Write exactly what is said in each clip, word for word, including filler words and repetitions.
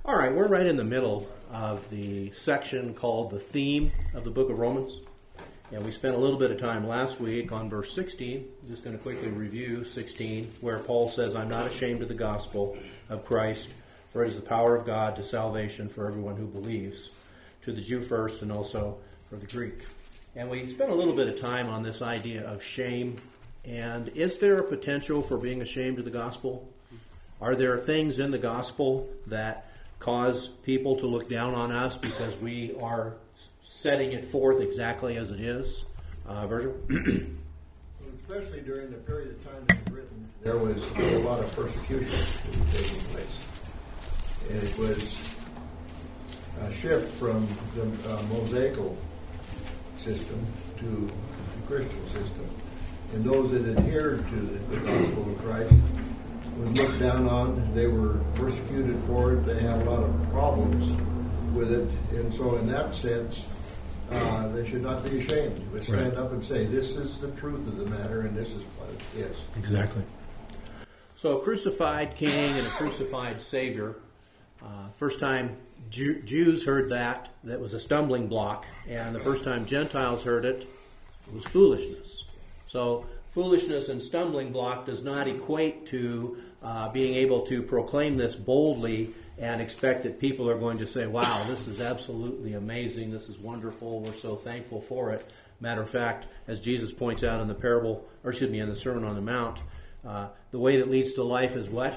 All right, we're right in the middle of the section called the theme of the book of Romans. And we spent a little bit of time last week on verse sixteen. I'm just going to quickly review sixteen, where Paul says, I'm not ashamed of the gospel of Christ, for it is the power of God to salvation for everyone who believes, to the Jew first and also for the Greek. And we spent a little bit of time on this idea of shame. And is there a potential for being ashamed of the gospel? Are there things in the gospel that cause people to look down on us because we are setting it forth exactly as it is? Uh, Virgil? Especially during the period of time it was written, there was a lot of persecution that was taking place. And it was a shift from the uh, Mosaical system to the Christian system. And those that adhered to the gospel of Christ was looked down on. They were persecuted for it. They had a lot of problems with it. And so in that sense, uh, they should not be ashamed. But stand right. up and say, this is the truth of the matter, and this is what it is. Exactly. So a crucified king and a crucified savior. Uh, first time Jew- Jews heard that, that was a stumbling block. And the first time Gentiles heard it, it was foolishness. So foolishness and stumbling block does not equate to uh, being able to proclaim this boldly and expect that people are going to say, wow, this is absolutely amazing, this is wonderful, we're so thankful for it. Matter of fact, as Jesus points out in the parable, or excuse me, in the Sermon on the Mount, uh, the way that leads to life is what?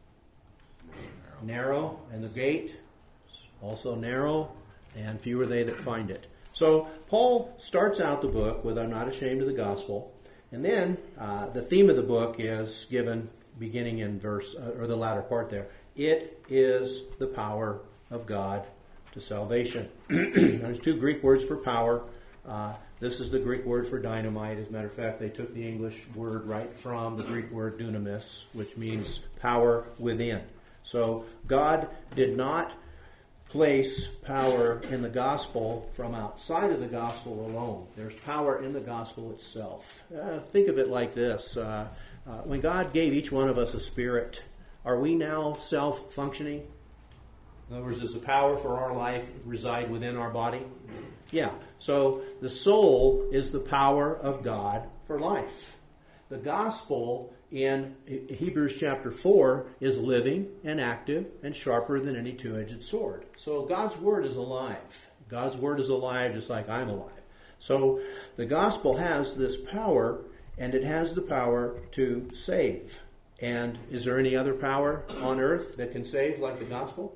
Narrow, and the gate also narrow, and few are they that find it. So Paul starts out the book with, I'm not ashamed of the gospel. And then uh, the theme of the book is given beginning in verse, uh, or the latter part there. It is the power of God to salvation. There's two Greek words for power. Uh, this is the Greek word for dynamite. As a matter of fact, they took the English word right from the Greek word dunamis, which means power within. So God did not place power in the gospel from outside of the gospel alone. There's power in the gospel itself. Uh, think of it like this. Uh, uh, when God gave each one of us a spirit, are we now self-functioning? In other words, does the power for our life reside within our body? Yeah. So the soul is the power of God for life. The gospel in Hebrews chapter four is living and active and sharper than any two-edged sword. So God's word is alive. God's word is alive just like I'm alive. So the gospel has this power, and it has the power to save. And is there any other power on earth that can save like the gospel?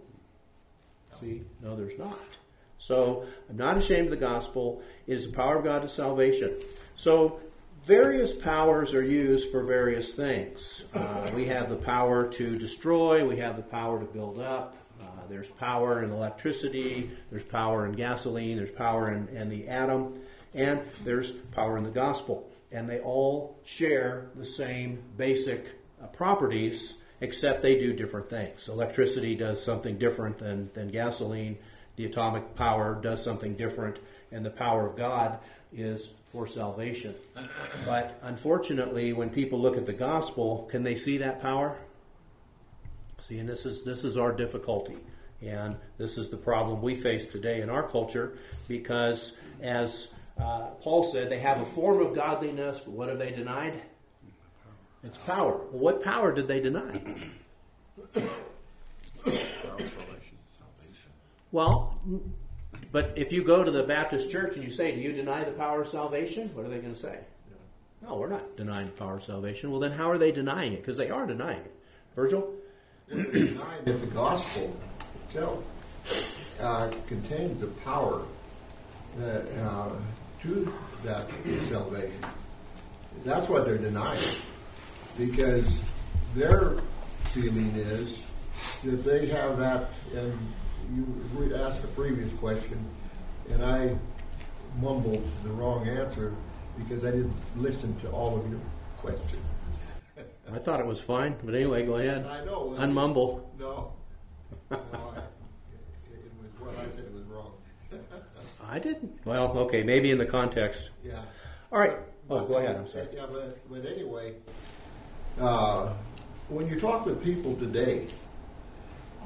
See, no, there's not. So I'm not ashamed of the gospel. It is the power of God to salvation. So various powers are used for various things. Uh, we have the power to destroy. We have the power to build up. Uh, there's power in electricity. There's power in gasoline. There's power in, in the atom. And there's power in the gospel. And they all share the same basic uh, properties, except they do different things. Electricity does something different than, than gasoline. The atomic power does something different. And the power of God is for salvation. But unfortunately, when people look at the gospel, can they see that power? See, and this is this is our difficulty. And this is the problem we face today in our culture, because as uh, Paul said, they have a form of godliness, but what have they denied? It's power. Well, what power did they deny? Well, but if you go to the Baptist church and you say, do you deny the power of salvation? What are they going to say? No, we're not denying the power of salvation. Well, then how are they denying it? Because they are denying it. Virgil? They're denying that the gospel itself uh, contains the power that, uh, to that salvation. That's what they're denying. Because their feeling is that they have that, and you asked a previous question, and I mumbled the wrong answer because I didn't listen to all of your questions. I thought it was fine, but anyway, go ahead. I know. Unmumble. No. No, I, it was what I said was wrong. I didn't. Well, okay, maybe in the context. Yeah. All right. Oh, But, go ahead. I'm sorry. Yeah, but, but anyway, uh, when you talk with people today,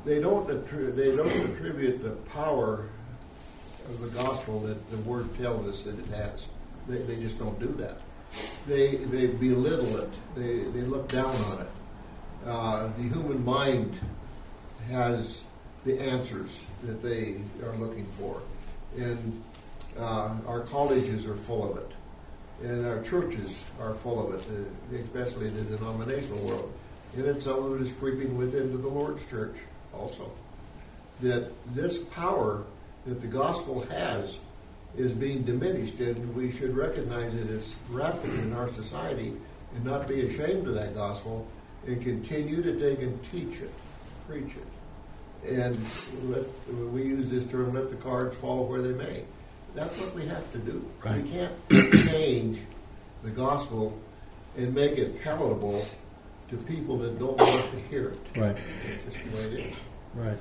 they don't attri- they don't attribute the power of the gospel that the Word tells us that it has. They, they just don't do that. They they belittle it. They they look down on it. Uh, the human mind has the answers that they are looking for, and uh, our colleges are full of it, and our churches are full of it, uh, especially the denominational world. And then some of it is creeping within to the Lord's church also. That this power that the gospel has is being diminished, and we should recognize it as rampant in our society and not be ashamed of that gospel and continue to take and teach it, preach it. And let, we use this term, let the cards fall where they may. That's what we have to do. Right. We can't change the gospel and make it palatable to people that don't want to hear it. Right. It's just the way it is. Right.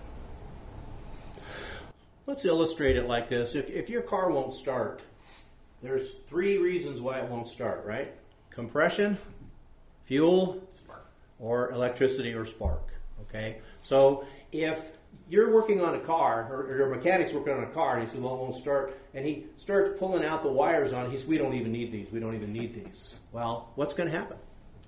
Let's illustrate it like this. If, if your car won't start, there's three reasons why it won't start, right? Compression, fuel, or electricity or spark. Okay? So if you're working on a car, or, or your mechanic's working on a car, and he says, well, it won't start, and he starts pulling out the wires on it, he says, we don't even need these, we don't even need these. Well, what's going to happen?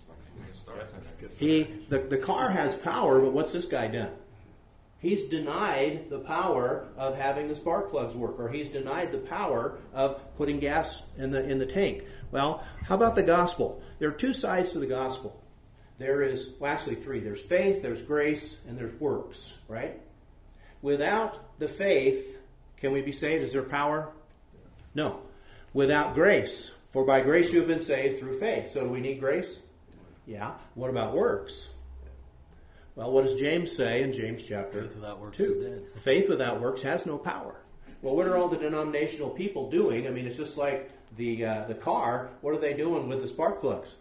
He, the, the car has power, but what's this guy done? He's denied the power of having the spark plugs work, or he's denied the power of putting gas in the in the tank. Well, how about the gospel? There are two sides to the gospel. There is, well, actually three. There's faith, there's grace, and there's works, right? Without the faith, can we be saved? Is there power? No. Without grace, for by grace you have been saved through faith. So do we need grace? Yeah. What about works? Well, what does James say in James chapter Faith without works two? is dead. Faith without works has no power. Well, what are all the denominational people doing? I mean, it's just like the uh, the car. What are they doing with the spark plugs?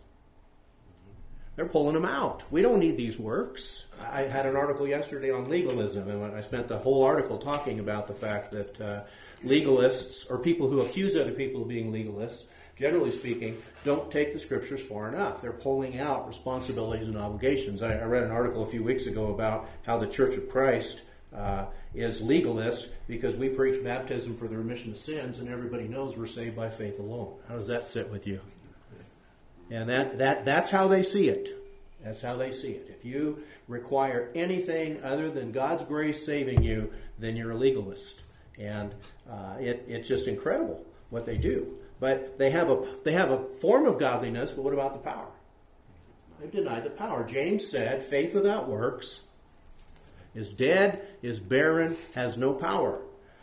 They're pulling them out. We don't need these works. I had an article yesterday on legalism, and I spent the whole article talking about the fact that uh, legalists, or people who accuse other people of being legalists, generally speaking, don't take the scriptures far enough. They're pulling out responsibilities and obligations. I, I read an article a few weeks ago about how the Church of Christ uh, is legalist because we preach baptism for the remission of sins, and everybody knows we're saved by faith alone. How does that sit with you? And that, that that's how they see it. That's how they see it. If you require anything other than God's grace saving you, then you're a legalist. And uh, it, it's just incredible what they do. But they have a they have a form of godliness, but what about the power? They've denied the power. James said, faith without works is dead, is barren, has no power.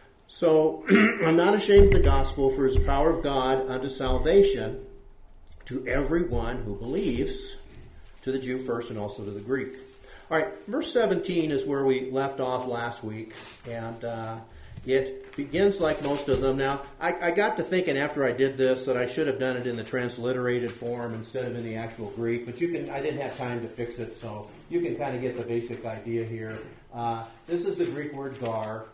So I'm not ashamed of the gospel, for it is the power of God unto salvation to everyone who believes, to the Jew first and also to the Greek. All right, verse seventeen is where we left off last week, and uh, it begins like most of them. Now, I, I got to thinking after I did this that I should have done it in the transliterated form instead of in the actual Greek, but you can. I didn't have time to fix it, so you can kind of get the basic idea here. Uh, this is the Greek word gar,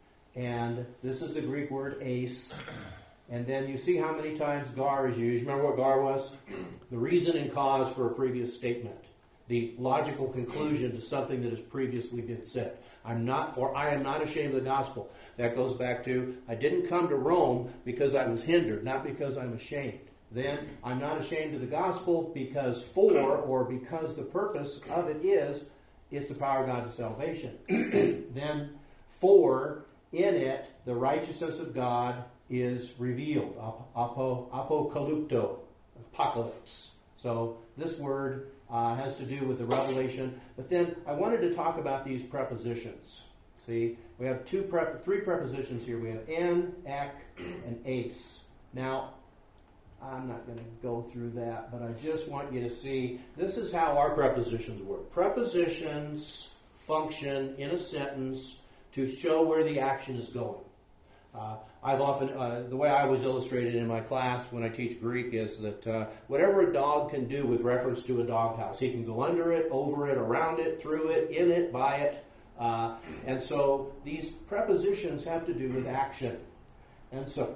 and this is the Greek word ace. And then you see how many times gar is used. Remember what gar was? The reason and cause for a previous statement. The logical conclusion to something that has previously been said. I'm not, for I am not ashamed of the gospel. That goes back to, I didn't come to Rome because I was hindered, not because I'm ashamed. Then, I'm not ashamed of the gospel because for, or because the purpose of it is, is the power of God to salvation. Then, for, in it, the righteousness of God is revealed. Apo, apocalypto, apocalypse. So this word uh, has to do with the revelation. But then I wanted to talk about these prepositions. See, we have two prep, three prepositions here. We have en, ek, and ace. Now, I'm not going to go through that, but I just want you to see this is how our prepositions work. Prepositions function in a sentence to show where the action is going. Uh, I've often, uh, the way I was illustrated in my class when I teach Greek is that uh, whatever a dog can do with reference to a doghouse, he can go under it, over it, around it, through it, in it, by it. Uh, and so these prepositions have to do with action. And so,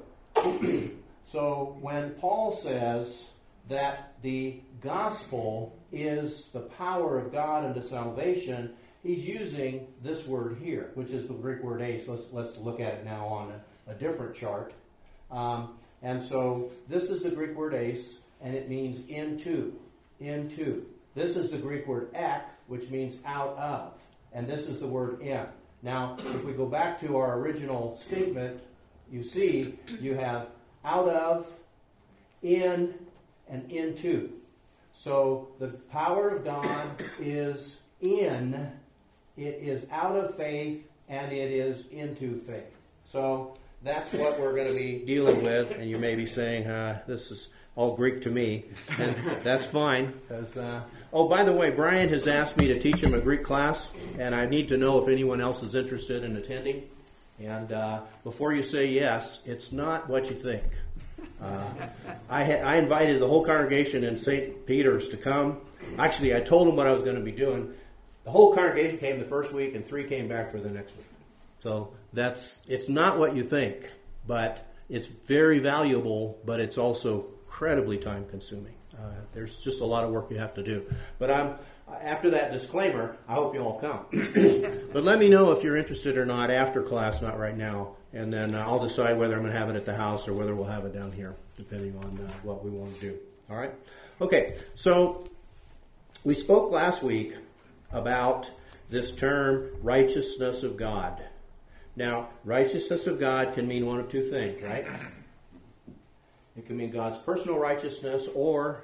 so when Paul says that the gospel is the power of God unto salvation, he's using this word here, which is the Greek word ace. Let's, let's look at it now on a, a different chart. Um, and so this is the Greek word ace, and it means into, into. This is the Greek word ek, which means out of, and this is the word in. Now, if we go back to our original statement, you see you have out of, in, and into. So the power of God is in, it is out of faith, and it is into faith. So that's what we're going to be dealing with, and you may be saying, uh, this is all Greek to me, and that's fine. Because, uh, oh, by the way, Brian has asked me to teach him a Greek class, and I need to know if anyone else is interested in attending. And uh, before you say yes, it's not what you think. Uh, I, ha- I invited the whole congregation in Saint Peter's to come. Actually, I told them what I was going to be doing. The whole congregation came the first week, and three came back for the next week. So that's it's not what you think, but it's very valuable, but it's also incredibly time-consuming. Uh, there's just a lot of work you have to do. But I'm, after that disclaimer, I hope you all come. But let me know if you're interested or not after class, not right now, and then uh, I'll decide whether I'm going to have it at the house or whether we'll have it down here, depending on uh, what we want to do. All right? Okay, so we spoke last week about this term, righteousness of God. Now, righteousness of God can mean one of two things, right? It can mean God's personal righteousness, or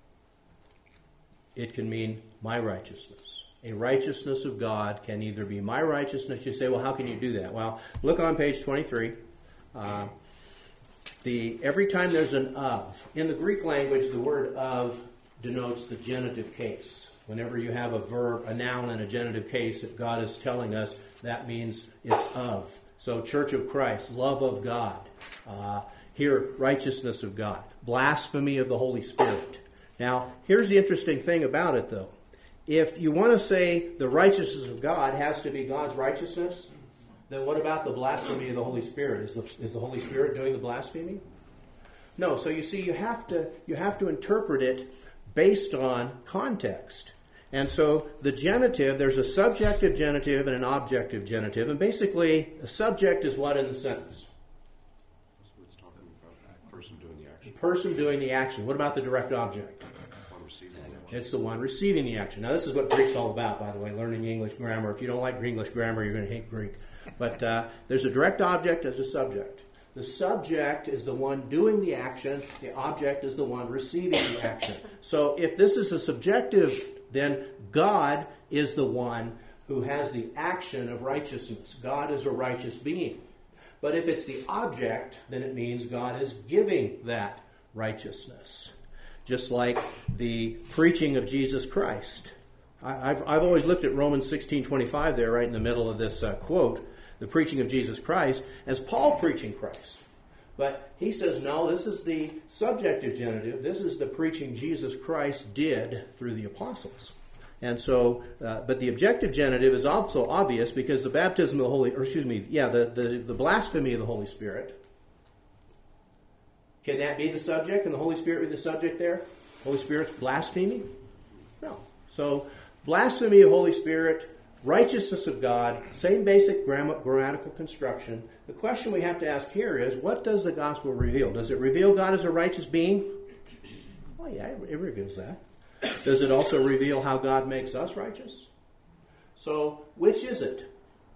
it can mean my righteousness. A righteousness of God can either be my righteousness. You say, well, how can you do that? Well, look on page twenty-three. Uh, the every time there's an of. In the Greek language, the word of denotes the genitive case. Whenever you have a verb, a noun, and a genitive case that God is telling us, that means it's of. So, Church of Christ, love of God. Uh, here, righteousness of God. Blasphemy of the Holy Spirit. Now, here's the interesting thing about it, though. If you want to say the righteousness of God has to be God's righteousness, then what about the blasphemy of the Holy Spirit? Is the, is the Holy Spirit doing the blasphemy? No. So you see, you have to you have to interpret it based on context. And so the genitive, there's a subjective genitive and an objective genitive, and basically the subject is what in the sentence? It's talking about that person doing the action. The person doing the action. What about the direct object? One receiving the action. It's the one receiving the action. Now, this is what Greek's all about, by the way, learning English grammar. If you don't like English grammar, you're going to hate Greek. But uh, there's a direct object as a subject. The subject is the one doing the action. The object is the one receiving the action. So if this is a subjective, then God is the one who has the action of righteousness. God is a righteous being. But if it's the object, then it means God is giving that righteousness. Just like the preaching of Jesus Christ. I, I've, I've always looked at Romans sixteen twenty-five there, right in the middle of this uh, quote, the preaching of Jesus Christ, as Paul preaching Christ. But he says, no, this is the subjective genitive. This is the preaching Jesus Christ did through the apostles. And so, uh, but the objective genitive is also obvious because the baptism of the Holy, or excuse me, yeah, the, the, the blasphemy of the Holy Spirit. Can that be the subject and the Holy Spirit be the subject there? Holy Spirit's blaspheming? No. So, blasphemy of Holy Spirit, righteousness of God, same basic gram- grammatical construction. The question we have to ask here is, what does the gospel reveal? Does it reveal God as a righteous being? Oh yeah, it, it reveals that. Does it also reveal how God makes us righteous? So, which is it?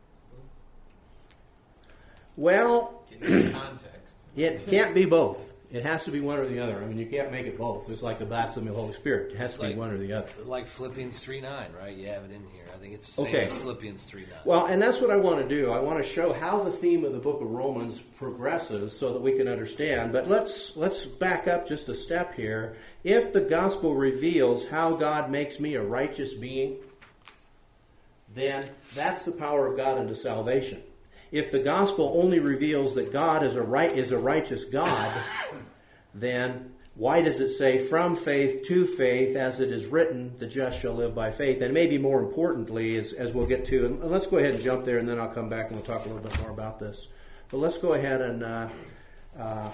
Well, in this context, it can't be both. It has to be one or the other. I mean, you can't make it both. It's like the blasphemy of the Holy Spirit. It has it's to be like, one or the other. Like Philippians three nine, right? You have it in here. I think it's the same Okay. as Philippians three nine. Well, and that's what I want to do. I want to show how the theme of the book of Romans progresses so that we can understand. But let's let's back up just a step here. If the gospel reveals how God makes me a righteous being, then that's the power of God unto salvation. If the gospel only reveals that God is a right is a righteous God, then why does it say from faith to faith, as it is written, the just shall live by faith? And maybe more importantly, as, as we'll get to, and let's go ahead and jump there, and then I'll come back and we'll talk a little bit more about this. But let's go ahead and, uh, uh,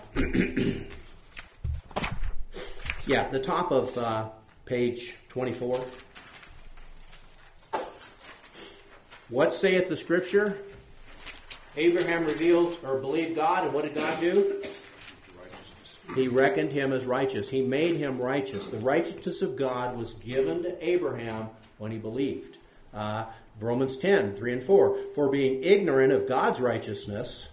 yeah, the top of uh, page twenty-four. What saith the Scripture? Abraham revealed or believed God, and what did God do? He reckoned him as righteous. He made him righteous. The righteousness of God was given to Abraham when he believed. Uh, Romans ten, three and four. For being ignorant of God's righteousness.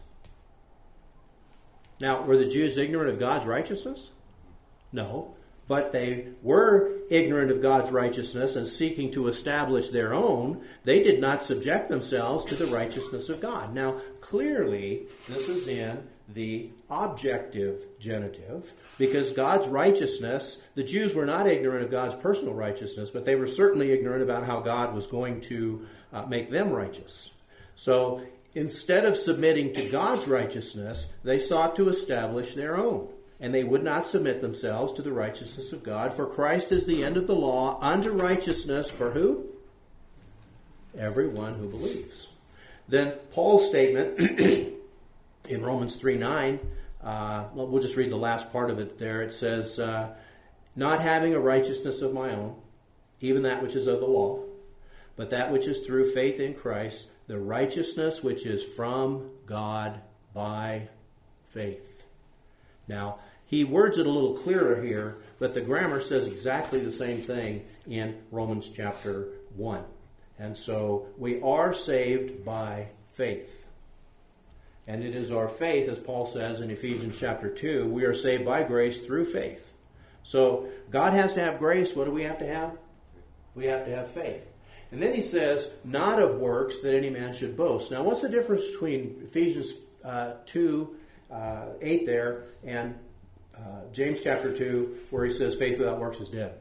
Now, were the Jews ignorant of God's righteousness? No. But they were ignorant of God's righteousness and seeking to establish their own. They did not subject themselves to the righteousness of God. Now, clearly, this is in the objective genitive, because God's righteousness, the Jews were not ignorant of God's personal righteousness, but they were certainly ignorant about how God was going to uh, make them righteous. So, instead of submitting to God's righteousness, they sought to establish their own. And they would not submit themselves to the righteousness of God. For Christ is the end of the law unto righteousness for who? Everyone who believes. Then Paul's statement in Romans three nine, uh, well, we'll just read the last part of it there. It says, uh, not having a righteousness of my own, even that which is of the law, but that which is through faith in Christ, the righteousness which is from God by faith. Now, he words it a little clearer here, but the grammar says exactly the same thing in Romans chapter one. And so we are saved by faith. And it is our faith, as Paul says in Ephesians chapter two, we are saved by grace through faith. So God has to have grace. What do we have to have? We have to have faith. And then he says, not of works that any man should boast. Now, what's the difference between Ephesians uh, two, uh, eight there, and uh, James chapter two, where he says faith without works is dead?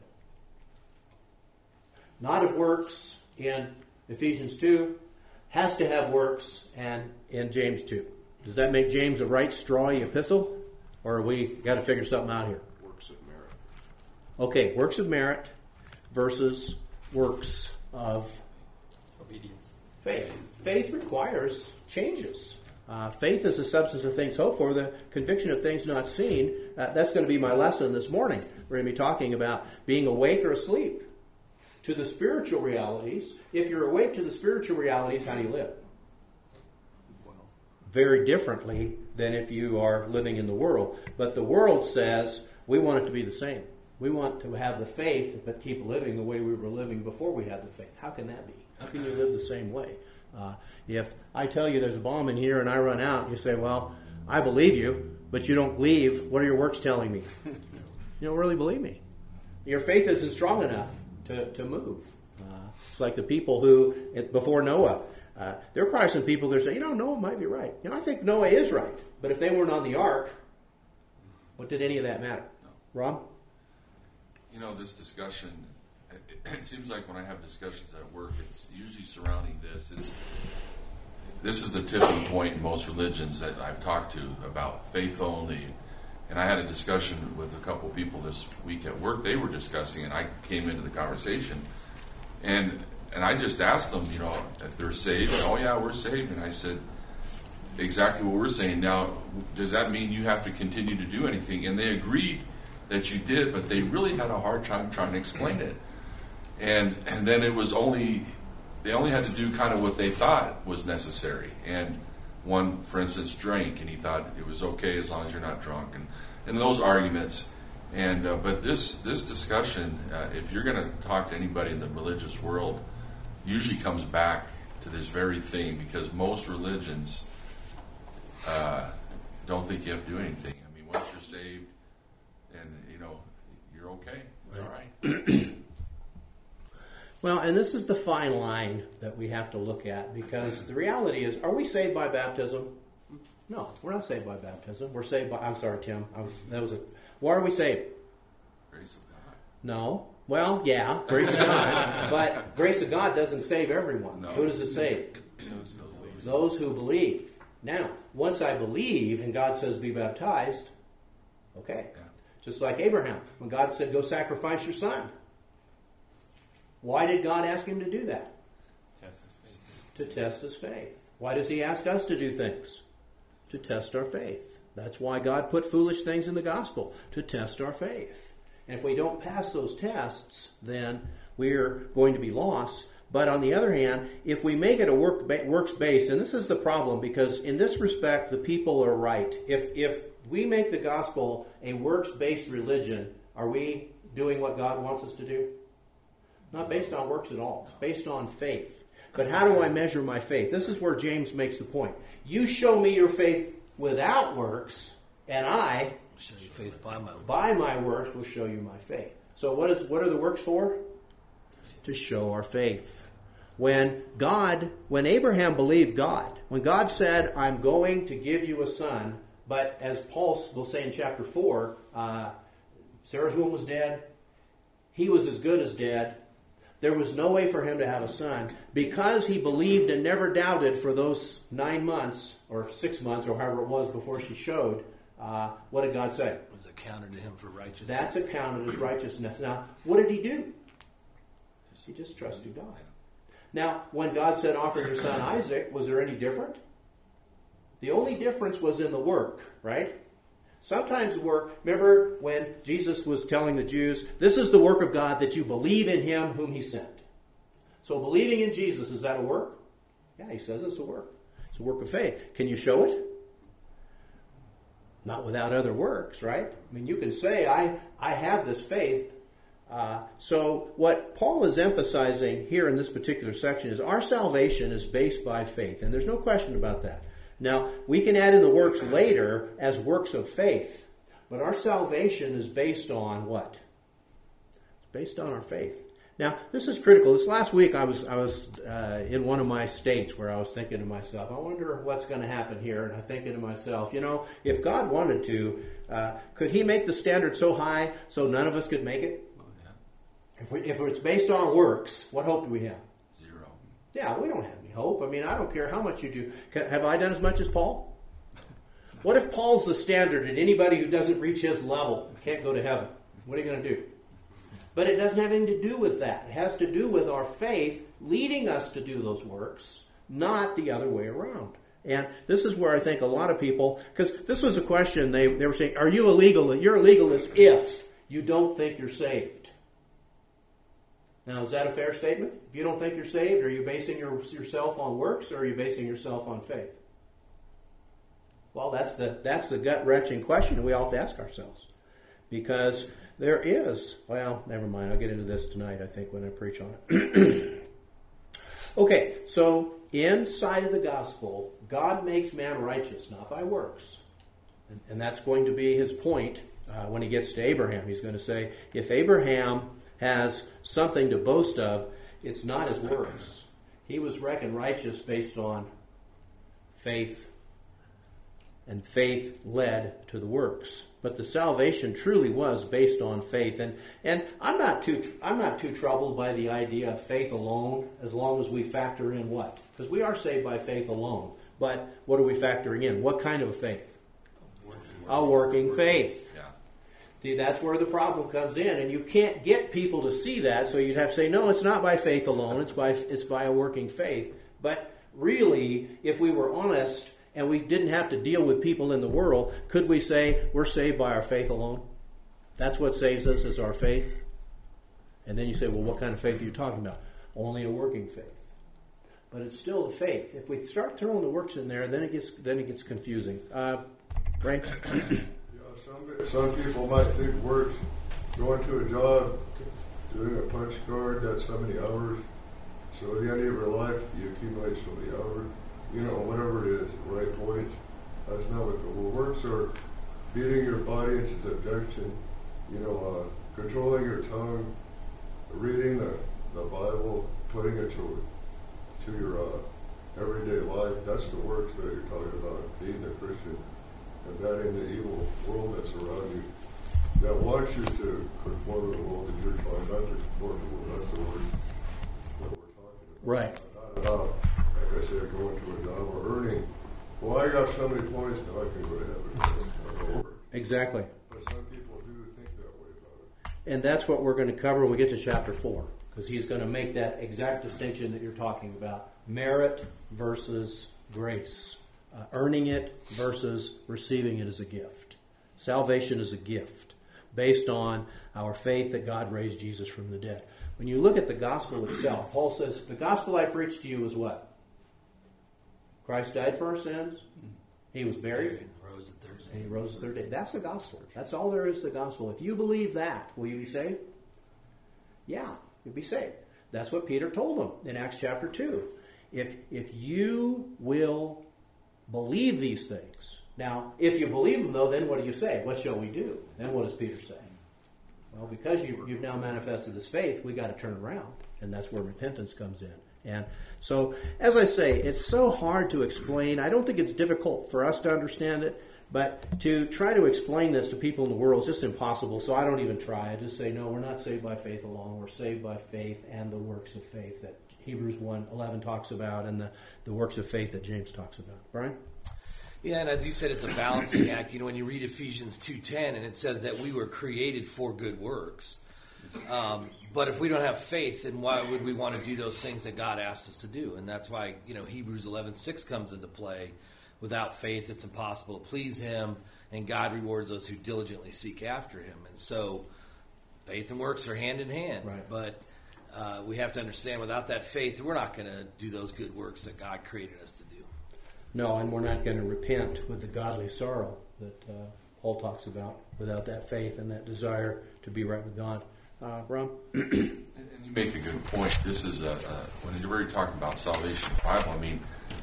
Not of works in Ephesians two, has to have works, and in James two. Does that make James a right strawy epistle? Or are we got to figure something out here? Works of merit. Okay, works of merit versus works of obedience. Faith. Faith requires changes. Uh, faith is the substance of things hoped for, the conviction of things not seen. Uh, that's going to be my lesson this morning. We're going to be talking about being awake or asleep to the spiritual realities. If you're awake to the spiritual realities, how do you live? Well, Very differently than if you are living in the world. But the world says we want it to be the same. We want to have the faith, but keep living the way we were living before we had the faith. How can that be? How can you live the same way? Uh, if I tell you there's a bomb in here and I run out, you say, well, I believe you, but you don't believe. What are your works telling me? You don't really believe me. Your faith isn't strong enough to, to move. Uh, it's like the people who, before Noah, uh, there are probably some people that say, you know, Noah might be right. You know, I think Noah is right. But if they weren't on the ark, what did any of that matter? Rob? You know, this discussion, it, it seems like when I have discussions at work, it's usually surrounding this. It's This is the tipping point in most religions that I've talked to about faith only. And I had a discussion with a couple of people this week at work. They were discussing, and I came into the conversation. And and I just asked them, you know, if they're saved. Oh, yeah, we're saved. And I said, exactly what we're saying. Now, does that mean you have to continue to do anything? And they agreed that you did, but they really had a hard time trying to explain it. And and then it was only, they only had to do kind of what they thought was necessary. And one, for instance, drank, and he thought it was okay as long as you're not drunk. And, and those arguments. And uh, but this this discussion, uh, if you're going to talk to anybody in the religious world, usually comes back to this very thing, because most religions uh, don't think you have to do anything. I mean, once you're saved, and you know, you're okay. It's all right. Well, and this is the fine line that we have to look at, because the reality is, are we saved by baptism? No, we're not saved by baptism. We're saved by, I'm sorry, Tim. I was, that was a, why are we saved? Grace of God. No. Well, yeah, grace of God. But grace of God doesn't save everyone. No. Who does it save? Those- those- Those who believe. Now, once I believe and God says be baptized, okay. Yeah. Just like Abraham, when God said go sacrifice your son. Why did God ask him to do that? Test his faith. To test his faith. Why does he ask us to do things? To test our faith. That's why God put foolish things in the gospel, to test our faith. And if we don't pass those tests, then we're going to be lost. But on the other hand, if we make it a work works based, and this is the problem, because in this respect the people are right. If if we make the gospel a works based religion, are we doing what God wants us to do? Not based on works at all. It's based on faith. But how do I measure my faith? This is where James makes the point. You show me your faith without works, and I, Show you faith by my by my works, will show you my faith. So what is what are the works for? To show our faith. When God, when Abraham believed God, when God said, I'm going to give you a son, but as Paul will say in chapter four, uh, Sarah's womb was dead. He was as good as dead. There was no way for him to have a son. Because he believed and never doubted for those nine months, or six months, or however it was before she showed, uh, what did God say? was accounted to him for righteousness. That's accounted as righteousness. Now, what did he do? He just trusted God. Now, when God said, offer your son Isaac, was there any different? The only difference was in the work, right? Sometimes work, remember when Jesus was telling the Jews, this is the work of God, that you believe in him whom he sent. So believing in Jesus, is that a work? Yeah, he says it's a work. It's a work of faith. Can you show it? Not without other works, right? I mean, you can say, I, I have this faith. Uh, so what Paul is emphasizing here in this particular section is our salvation is based by faith. And there's no question about that. Now, we can add in the works later as works of faith. But our salvation is based on what? It's based on our faith. Now, this is critical. This last week I was I was uh, in one of my states where I was thinking to myself, I wonder what's going to happen here. And I'm thinking to myself, you know, if God wanted to, uh, could he make the standard so high so none of us could make it? If, we, if it's based on works, what hope do we have? Zero. Yeah, we don't have any hope. I mean, I don't care how much you do. Can, have I done as much as Paul? What if Paul's the standard and anybody who doesn't reach his level can't go to heaven? What are you going to do? But it doesn't have anything to do with that. It has to do with our faith leading us to do those works, not the other way around. And this is where I think a lot of people, because this was a question, they, they were saying, are you a legalist? You're a legalist if you don't think you're saved. Now, is that a fair statement? If you don't think you're saved, are you basing your, yourself on works, or are you basing yourself on faith? Well, that's the that's the gut-wrenching question that we all have to ask ourselves. Because there is, well, never mind, I'll get into this tonight, I think, when I preach on it. Okay, so inside of the gospel, God makes man righteous, not by works. And, and that's going to be his point uh, when he gets to Abraham. He's going to say, if Abraham has something to boast of, it's not his works. He was reckoned righteous based on faith, and faith led to the works. But the salvation truly was based on faith, and and I'm not too I'm not too troubled by the idea of faith alone, as long as we factor in what? Because we are saved by faith alone. But what are we factoring in? What kind of a faith? A working faith. See, that's where the problem comes in, and you can't get people to see that, so you'd have to say, no, it's not by faith alone, it's by it's by a working faith. But really, if we were honest and we didn't have to deal with people in the world, could we say we're saved by our faith alone? That's what saves us, is our faith. And then you say, well, what kind of faith are you talking about? Only a working faith. But it's still the faith. If we start throwing the works in there, then it gets then it gets confusing. Uh, Frank? Some, some people might think work going to a job, doing a punch card, that's how many hours. So at the end of your life, you accumulate so many hours. You know, whatever it is, right points. That's not what the works are. Beating your body into subjection, you know, uh, controlling your tongue, reading the, the Bible, putting it to, to your uh, everyday life. That's the works that you're talking about, being a Christian. Combating the evil world that's around you, that wants you to conform to the world that you're trying not to conform to the world. That's the word that we're talking about. Right. Not about, like I said, going to a job or earning. Well, I got so many points, now I can go to heaven. That's a work. Exactly. But some people do think that way about it. And that's what we're going to cover when we get to chapter four, because he's going to make that exact distinction that you're talking about. Merit versus grace. Uh, earning it versus receiving it as a gift. Salvation is a gift based on our faith that God raised Jesus from the dead. when you look at the gospel itself, Paul says, the gospel I preached to you is what? Christ died for our sins. He was buried. Rose the third day. And he rose the third day. That's the gospel. That's all there is to the gospel. If you believe that, will you be saved? Yeah, you'll be saved. That's what Peter told them in Acts chapter two. If if you will believe these things. Now, if you believe them, though, then what do you say? What shall we do? Then what does Peter say? Well, because you, you've now manifested this faith, we got to turn around. And that's where repentance comes in. And so, as I say, it's so hard to explain. I don't think it's difficult for us to understand it, but to try to explain this to people in the world is just impossible, so I don't even try. I just say, no, we're not saved by faith alone. We're saved by faith and the works of faith that Hebrews one eleven talks about and the, the works of faith that James talks about. Brian? Yeah, and as you said, it's a balancing act. You know, when you read Ephesians two ten, and it says that we were created for good works. Um, but if we don't have faith, then why would we want to do those things that God asked us to do? And that's why, you know, Hebrews eleven six comes into play. Without faith, it's impossible to please Him, and God rewards those who diligently seek after Him. And so, faith and works are hand in hand. Right. But uh, we have to understand, without that faith, we're not going to do those good works that God created us to do. No, and we're not going to repent with the godly sorrow that uh, Paul talks about without that faith and that desire to be right with God. Uh, Ron? And you make a good point. This is a, a when you're really talking about salvation in the Bible, I mean,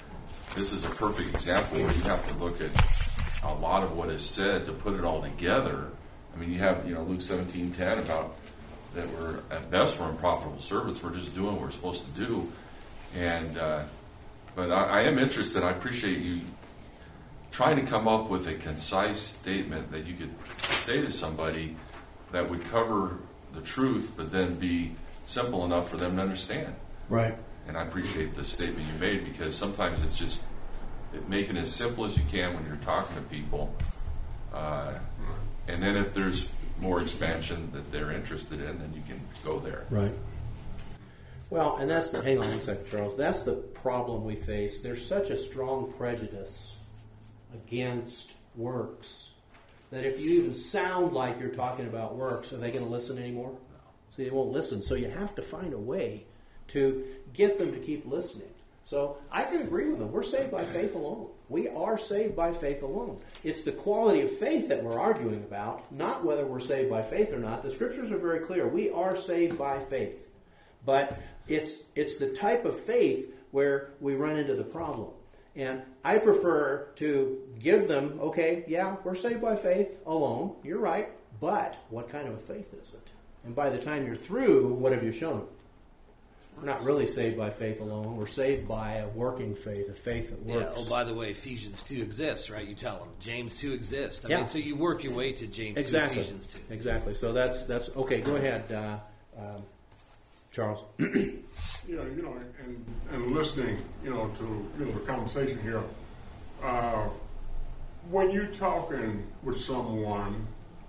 this is a perfect example where you have to look at a lot of what is said to put it all together. I mean, you have, you know, Luke seventeen ten about that we're, at best, we're unprofitable servants. We're just doing what we're supposed to do. And, uh, but I, I am interested. I appreciate you trying to come up with a concise statement that you could say to somebody that would cover the truth, but then be simple enough for them to understand. Right. And I appreciate the statement you made, because sometimes it's just it, make it as simple as you can when you're talking to people. Uh, and then if there's more expansion that they're interested in, then you can go there. Right. Well, and that's the, hang on one second, Charles. That's the problem we face. There's such a strong prejudice against works that if you even sound like you're talking about works, are they going to listen anymore? No. So they won't listen. So you have to find a way to get them to keep listening. So I can agree with them. We're saved by faith alone. We are saved by faith alone. It's the quality of faith that we're arguing about, not whether we're saved by faith or not. The Scriptures are very clear. We are saved by faith. But it's it's the type of faith where we run into the problem. And I prefer to give them, okay, yeah, we're saved by faith alone. You're right. But what kind of a faith is it? And by the time you're through, what have you shown them? We're not really saved by faith alone. We're saved by a working faith, a faith that works. Yeah. Oh, by the way, Ephesians two exists, right? You tell them. James two exists. I yeah. mean, so you work your way to James exactly. two, Ephesians two. Exactly. So that's, that's okay, go ahead, uh, um, Charles. you know, you know, and, and listening, you know, to you know the conversation here. Uh, when you're talking with someone,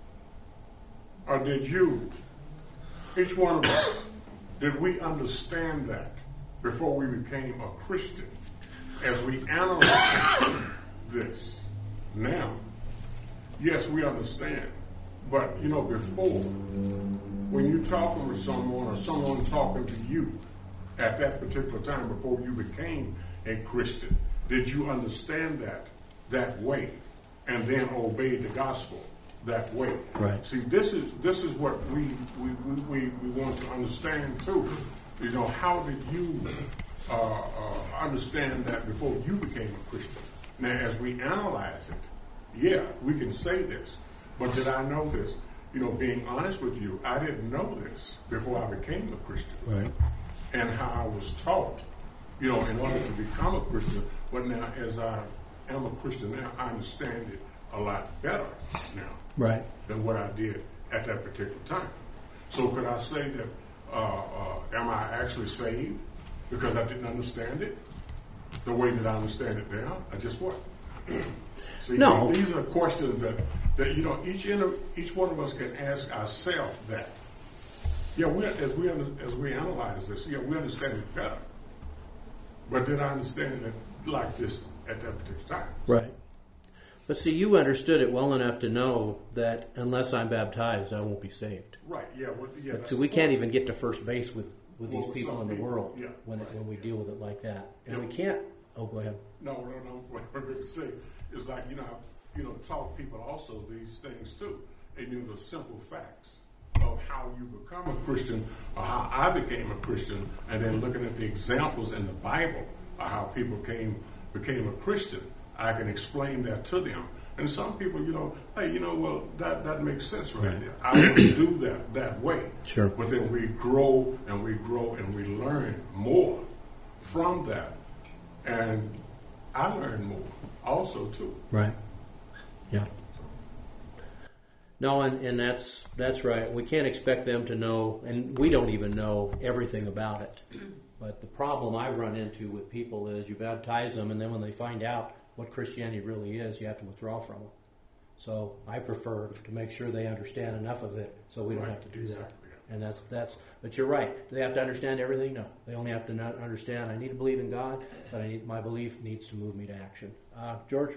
or did you, each one of us, did we understand that before we became a Christian? As we analyze this now, yes, we understand. But, you know, before, when you're talking with someone or someone talking to you at that particular time before you became a Christian, did you understand that that way and then obey the gospel that way? Right. See, this is this is what we we, we, we, we want to understand too. You know, how did you uh, uh, understand that before you became a Christian? Now, as we analyze it, yeah, we can say this, but did I know this? You know, being honest with you, I didn't know this before I became a Christian. Right. And how I was taught, you know, in order to become a Christian. But now, as I am a Christian now, I understand it a lot better now. Right. Than what I did at that particular time. So could I say that, uh, uh, am I actually saved because I didn't understand it the way that I understand it now? I just what? See, no. These are questions that, that you know, each inter, each one of us can ask ourselves that. Yeah, we, as we as we analyze this, yeah, we understand it better. But did I understand it like this at that particular time? Right. But see, you understood it well enough to know that unless I'm baptized, I won't be saved. Right, yeah. Well, yeah But that's so we the can't point. even get to first base with, with Well, these with people some in the people, world yeah, when, it, right, when we yeah. deal with it like that. And Yeah. we can't. Oh, go ahead. No, no, no. What I'm going to say is like, you know, I, you know, taught people also these things too. And you know, the simple facts of how you become a Christian or how I became a Christian, and then looking at the examples in the Bible of how people came became a Christian. I can explain that to them. And some people, you know, hey, you know, well, that, that makes sense right, Right. there. I want to do that that way. Sure. But then we grow and we grow and we learn more from that. And I learned more also, too. Right. Yeah. No, and, and that's that's right. We can't expect them to know, and we don't even know everything about it. But the problem I've run into with people is you baptize them, and then when they find out what Christianity really is, you have to withdraw from them. So I prefer to make sure they understand enough of it so we don't Right, have to do exactly, that. yeah. And that's that's. But you're right. Do they have to understand everything? No. They only have to not understand. I need to believe in God, but I need my belief needs to move me to action. Uh, George.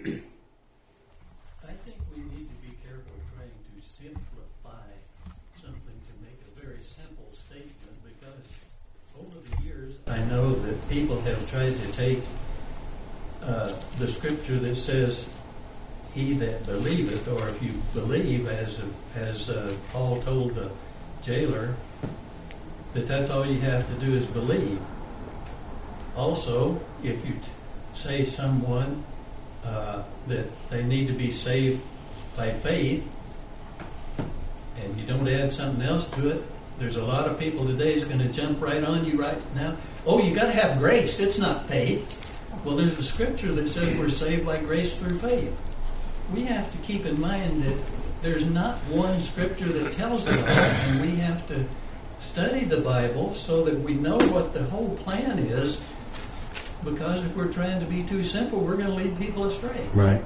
I think we need to be careful trying to simplify something to make a very simple statement, because over the years I know that people have tried to take uh, the scripture that says, "He that believeth," or if you believe, as as uh, Paul told the jailer, that that's all you have to do is believe. Also, if you t- say someone Uh, that they need to be saved by faith, and you don't add something else to it, there's a lot of people today is going to jump right on you right now. Oh, you got to have grace. It's not faith. Well, there's a scripture that says we're saved by grace through faith. We have to keep in mind that there's not one scripture that tells it all, and we have to study the Bible so that we know what the whole plan is. Because if we're trying to be too simple, we're going to lead people astray. Right.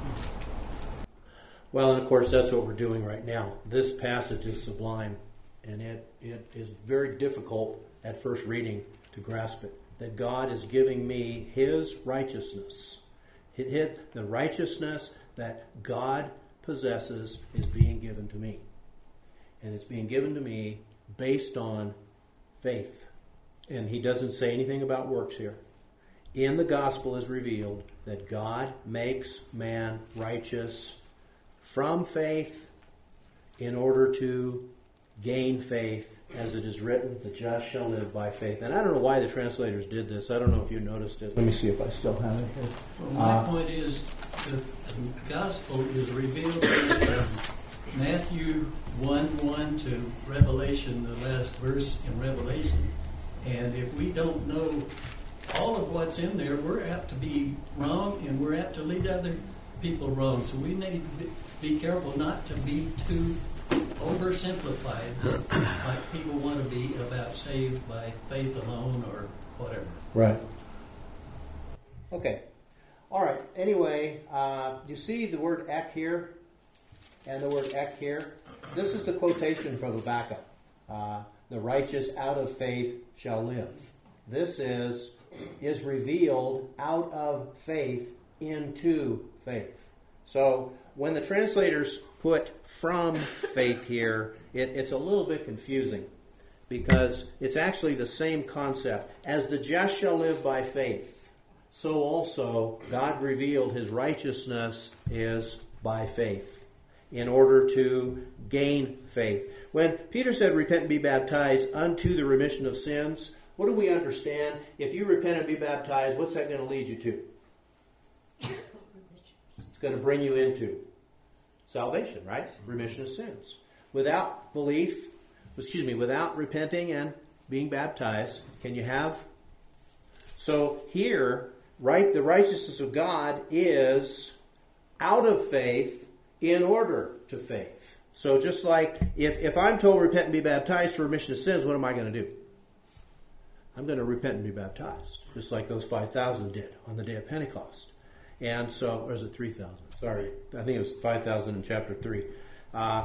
Well, and of course, that's what we're doing right now. This passage is sublime, and it, it is very difficult at first reading to grasp it. That God is giving me His righteousness. It, it, the righteousness that God possesses is being given to me. And it's being given to me based on faith. And He doesn't say anything about works here. In the gospel is revealed that God makes man righteous from faith in order to gain faith, as it is written, the just shall live by faith. And I don't know why the translators did this. I don't know if you noticed it. Let me see if I still have it here. Well, my Uh, point is the gospel is revealed based on Matthew one one to Revelation, the last verse in Revelation. And if we don't know all of what's in there, we're apt to be wrong, and we're apt to lead other people wrong. So we need to be careful not to be too oversimplified, like people want to be about saved by faith alone or whatever. Right. Okay. All right. Anyway, uh, you see the word ek here and the word ek here. This is the quotation from Habakkuk. Uh, the righteous out of faith shall live. This is is revealed out of faith into faith. So when the translators put from faith here, it, it's a little bit confusing because it's actually the same concept. As the just shall live by faith, so also God revealed His righteousness is by faith in order to gain faith. When Peter said, repent and be baptized unto the remission of sins, what do we understand? If you repent and be baptized, what's that going to lead you to? It's going to bring you into salvation, right? Remission of sins. Without belief, excuse me, without repenting and being baptized, can you have? So here, right, the righteousness of God is out of faith in order to faith. So just like if, if I'm told repent and be baptized for remission of sins, what am I going to do? I'm going to repent and be baptized, just like those five thousand did on the day of Pentecost. And so, or is it three thousand? Sorry, I think it was five thousand in chapter three. Uh,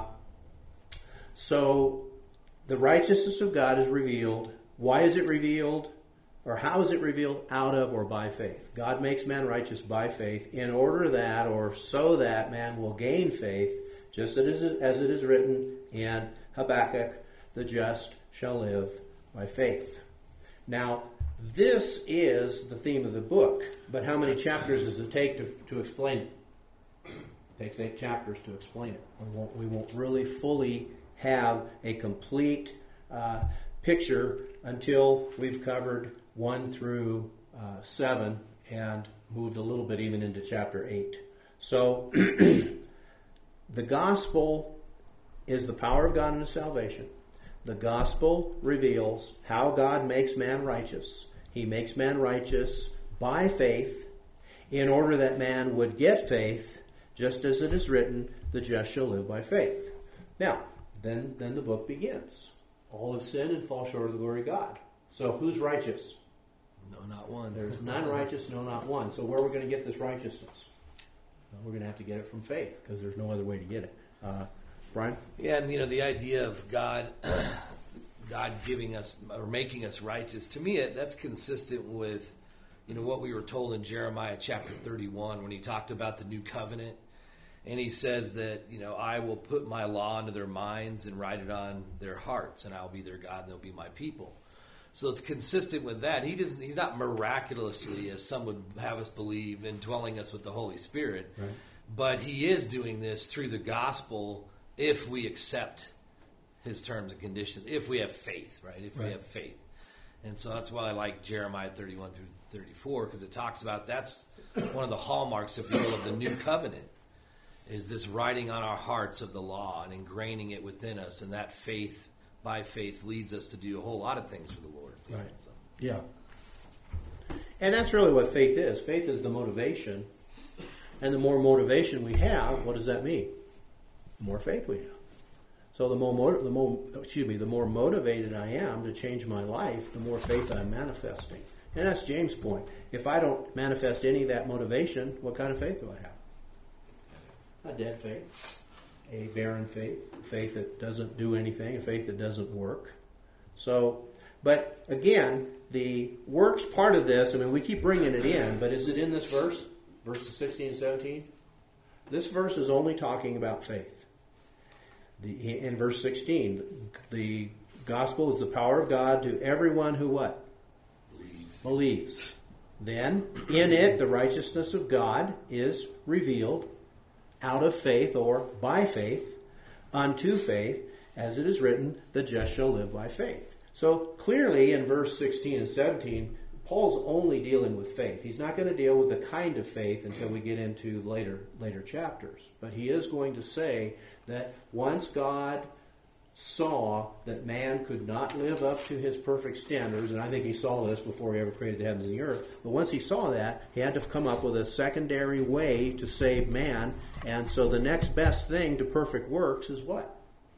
so, the righteousness of God is revealed. Why is it revealed? or how is it revealed? Out of or by faith. God makes man righteous by faith in order that or so that man will gain faith, just as it is written in Habakkuk, the just shall live by faith. Now, this is the theme of the book, but how many chapters does it take to, to explain it? It takes eight chapters to explain it. We won't, we won't really fully have a complete uh, picture until we've covered one through uh, seven and moved a little bit even into chapter eight. So the gospel is the power of God unto salvation. The gospel reveals how God makes man righteous. He makes man righteous by faith in order that man would get faith, just as it is written, the just shall live by faith. Now, then, then the book begins. All have sinned and fall short of the glory of God. So who's righteous? No, not one. There's none righteous, no, not one. So where are we going to get this righteousness? Well, we're going to have to get it from faith, because there's no other way to get it. Uh, Brian? Yeah, and you know, the idea of God God giving us or making us righteous, to me, it, that's consistent with, you know, what we were told in Jeremiah chapter thirty-one when he talked about the new covenant. And he says that, you know, I will put my law into their minds and write it on their hearts, and I'll be their God and they'll be my people. So it's consistent with that. He doesn't. He's not miraculously, as some would have us believe, indwelling us with the Holy Spirit. Right. But he is doing this through the gospel if we accept his terms and conditions, if we have faith, right? If right. we have faith. And so that's why I like Jeremiah thirty-one through thirty-four, because it talks about that's one of the hallmarks, if you will, of the new covenant, is this writing on our hearts of the law and ingraining it within us, and that faith, by faith, leads us to do a whole lot of things for the Lord. Right. So. Yeah. And that's really what faith is. Faith is the motivation. And the more motivation we have, what does that mean? The more faith we have. So the more, the more, excuse me, the more motivated I am to change my life, the more faith I'm manifesting. And that's James' point. If I don't manifest any of that motivation, what kind of faith do I have? A dead faith, a barren faith, a faith that doesn't do anything, a faith that doesn't work. So, but again, the works part of this, I mean, we keep bringing it in, but is it in this verse? Verses sixteen and seventeen? This verse is only talking about faith. The, in verse sixteen, the gospel is the power of God to everyone who what? Believes. Believes. Then, in it, the righteousness of God is revealed out of faith or by faith unto faith, as it is written, the just shall live by faith. So clearly in verse sixteen and seventeen, Paul's only dealing with faith. He's not going to deal with the kind of faith until we get into later later chapters. But he is going to say that once God saw that man could not live up to his perfect standards, and I think he saw this before he ever created the heavens and the earth, but once he saw that, he had to come up with a secondary way to save man, and so the next best thing to perfect works is what?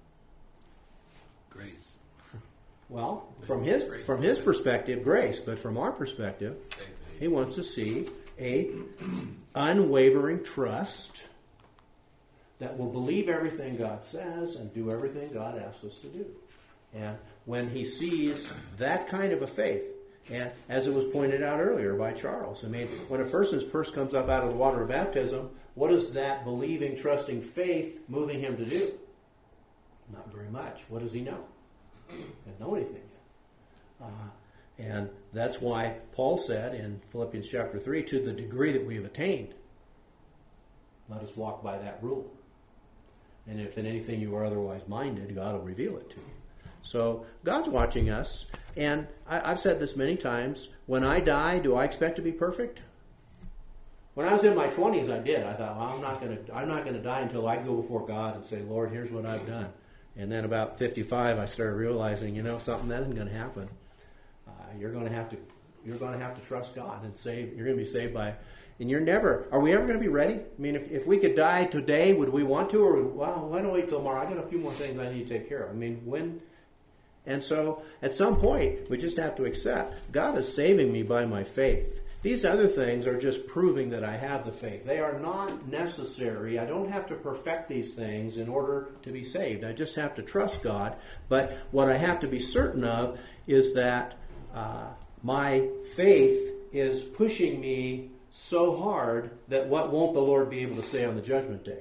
Grace. Well, from his from his perspective, grace, but from our perspective, Faith. he wants to see a unwavering trust that will believe everything God says and do everything God asks us to do. And when he sees that kind of a faith, and as it was pointed out earlier by Charles, I mean, when a person first comes up out of the water of baptism, what is that believing, trusting faith moving him to do? Not very much. What does he know? He doesn't know anything yet. Uh, and that's why Paul said in Philippians chapter three, to the degree that we have attained, let us walk by that rule. And if in anything you are otherwise minded, God will reveal it to you. So God's watching us. And I, I've said this many times. When I die, do I expect to be perfect? When I was in my twenties, I did. I thought, well, I'm not going to I'm not going to die until I go before God and say, Lord, here's what I've done. And then about fifty-five, I started realizing, you know, something that isn't going to happen. Uh, you're going to have to, you're going to have to trust God and save. You're going to be saved by, and you're never. Are we ever going to be ready? I mean, if, if we could die today, would we want to, or well, why don't we wait till tomorrow? I got a few more things I need to take care of. I mean, when, and so at some point, we just have to accept God is saving me by my faith. These other things are just proving that I have the faith. They are not necessary. I don't have to perfect these things in order to be saved. I just have to trust God. But what I have to be certain of is that uh, my faith is pushing me so hard that what won't the Lord be able to say on the judgment day?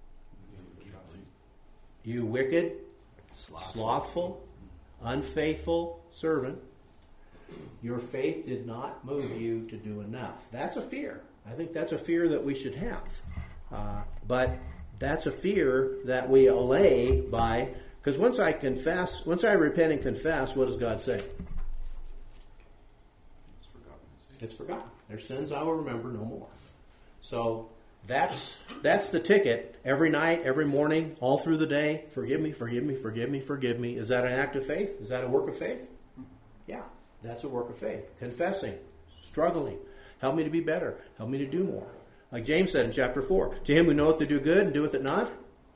You wicked, Slothful. slothful, unfaithful servant, your faith did not move you to do enough. That's a fear. I think that's a fear that we should have. Uh, but that's a fear that we allay by, because once I confess, once I repent and confess, what does God say? It's forgotten. It's forgotten. Their sins I will remember no more. So that's that's the ticket. Every night, every morning, all through the day, forgive me, forgive me, forgive me, forgive me. Is that an act of faith? Is that a work of faith? Yeah, that's a work of faith. Confessing, struggling. Help me to be better. Help me to do more. Like James said in chapter four, to him who knoweth to do good and doeth it not,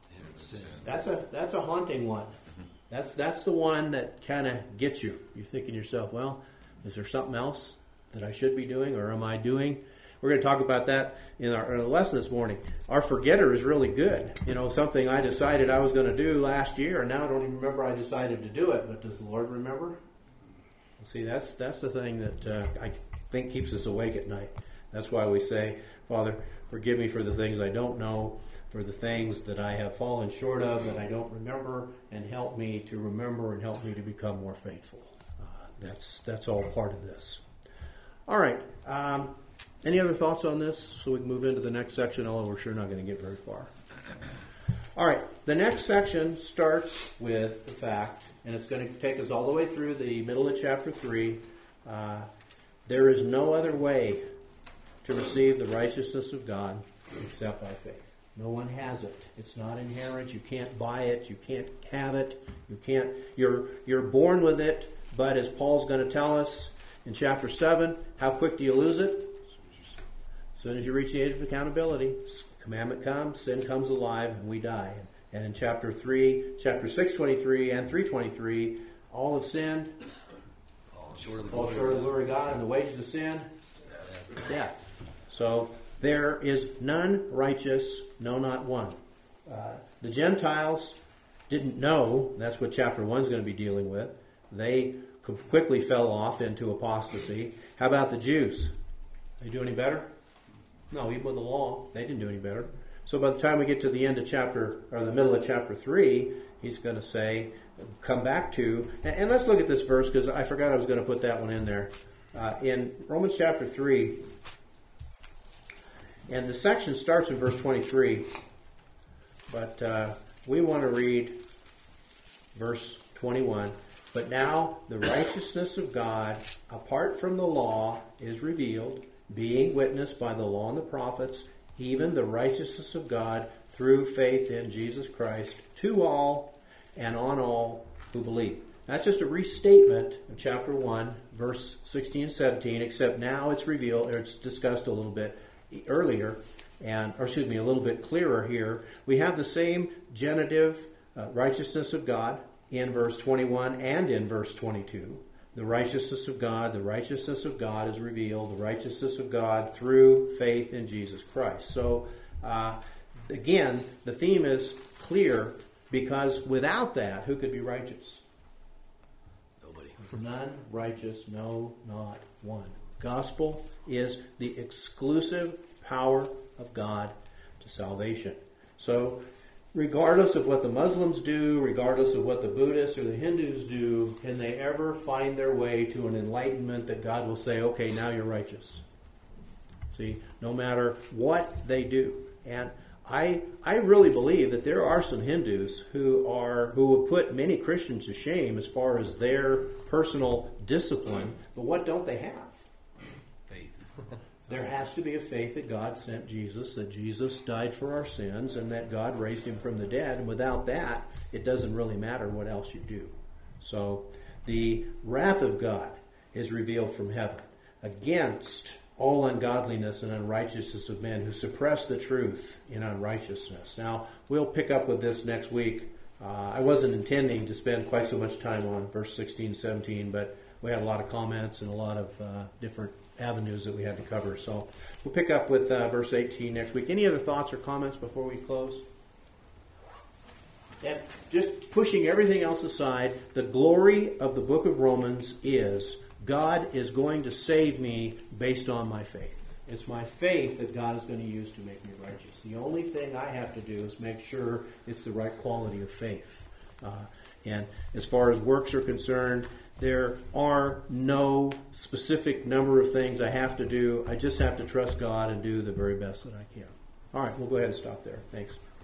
that's a that's a haunting one. That's that's the one that kind of gets you. You're thinking to yourself, well, is there something else that I should be doing, or am I doing? We're going to talk about that in our, in our lesson this morning. Our forgetter is really good. You know, something I decided I was going to do last year, and now I don't even remember I decided to do it. But does the Lord remember? See, that's that's the thing that uh, I think keeps us awake at night. That's why we say, Father, forgive me for the things I don't know, for the things that I have fallen short of that I don't remember, and help me to remember and help me to become more faithful. Uh, that's that's all part of this. All right. Um, any other thoughts on this so we can move into the next section, although we're sure not going to get very far. All right. The next section starts with the fact, and it's going to take us all the way through the middle of chapter three. Uh, there is no other way to receive the righteousness of God except by faith. No one has it. It's not inherent. You can't buy it. You can't have it. You can't. You're you're born with it. But as Paul's going to tell us in chapter seven, how quick do you lose it? As soon as you reach the age of accountability, commandment comes, sin comes alive, and we die. And in chapter three, chapter six twenty-three and three twenty-three, all have sinned, Fall short of the fall glory short of of the glory of God, and the wages of sin, death. So there is none righteous, no, not one. Uh, the Gentiles didn't know. That's what chapter one is going to be dealing with. They quickly fell off into apostasy. How about the Jews? They do any better? No, even with the law, they didn't do any better. So by the time we get to the end of chapter, or the middle of chapter three, he's going to say, come back to, and, and let's look at this verse, because I forgot I was going to put that one in there. Uh, in Romans chapter three, and the section starts in verse twenty-three, but uh, we want to read verse twenty-one. But now the righteousness of God, apart from the law, is revealed, being witnessed by the law and the prophets, even the righteousness of God through faith in Jesus Christ, to all and on all who believe. That's just a restatement of chapter one, verse sixteen and seventeen, except now it's revealed, or it's discussed a little bit earlier, and or excuse me, a little bit clearer here. We have the same genitive uh, righteousness of God in verse twenty-one and in verse twenty-two. The righteousness of God, the righteousness of God is revealed, the righteousness of God through faith in Jesus Christ. So, uh, again, the theme is clear, because without that, who could be righteous? Nobody. None righteous, no, not one. Gospel is the exclusive power of God to salvation. So, regardless of what the Muslims do, regardless of what the Buddhists or the Hindus do, can they ever find their way to an enlightenment that God will say, okay, now you're righteous? See, no matter what they do. And I I really believe that there are some Hindus who are who will put many Christians to shame as far as their personal discipline, but what don't they have? Faith. There has to be a faith that God sent Jesus, that Jesus died for our sins, and that God raised him from the dead. And without that, it doesn't really matter what else you do. So the wrath of God is revealed from heaven against all ungodliness and unrighteousness of men who suppress the truth in unrighteousness. Now, we'll pick up with this next week. Uh, I wasn't intending to spend quite so much time on verse sixteen, seventeen, but we had a lot of comments and a lot of uh, different avenues that we had to cover. So we'll pick up with uh, verse eighteen next week. Any other thoughts or comments before we close? And just pushing everything else aside, the glory of the book of Romans is God is going to save me based on my faith. It's my faith that God is going to use to make me righteous. The only thing I have to do is make sure it's the right quality of faith. Uh, and as far as works are concerned, there are no specific number of things I have to do. I just have to trust God and do the very best that I can. All right, we'll go ahead and stop there. Thanks.